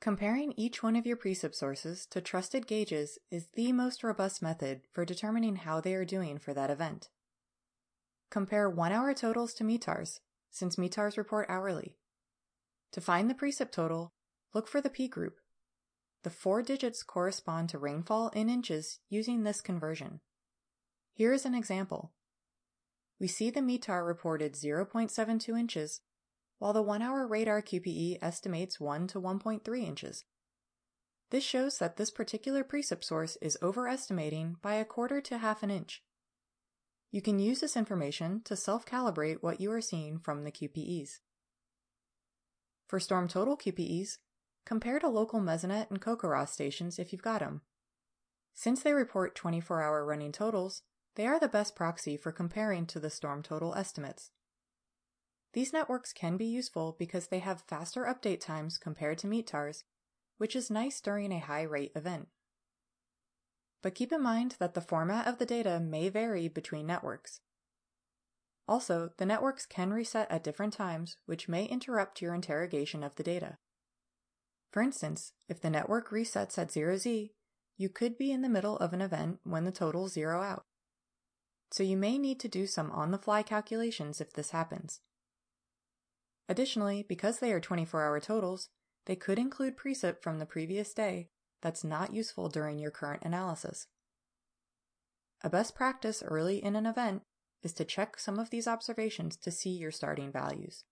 Comparing each one of your precip sources to trusted gauges is the most robust method for determining how they are doing for that event. Compare 1-hour totals to METARs, since METARs report hourly. To find the precip total, look for the P group. The 4 digits correspond to rainfall in inches using this conversion. Here is an example. We see the METAR reported 0.72 inches, while the 1-hour radar QPE estimates 1 to 1.3 inches. This shows that this particular precip source is overestimating by 1/4 to 1/2 inch. You can use this information to self-calibrate what you are seeing from the QPEs. For storm total QPEs, compare to local Mesonet and CoCoRaHS stations if you've got them. Since they report 24-hour running totals, they are the best proxy for comparing to the storm total estimates. These networks can be useful because they have faster update times compared to METARs, which is nice during a high-rate event. But keep in mind that the format of the data may vary between networks. Also, the networks can reset at different times, which may interrupt your interrogation of the data. For instance, if the network resets at 0Z, you could be in the middle of an event when the totals zero out. So you may need to do some on-the-fly calculations if this happens. Additionally, because they are 24-hour totals, they could include precip from the previous day that's not useful during your current analysis. A best practice early in an event is to check some of these observations to see your starting values.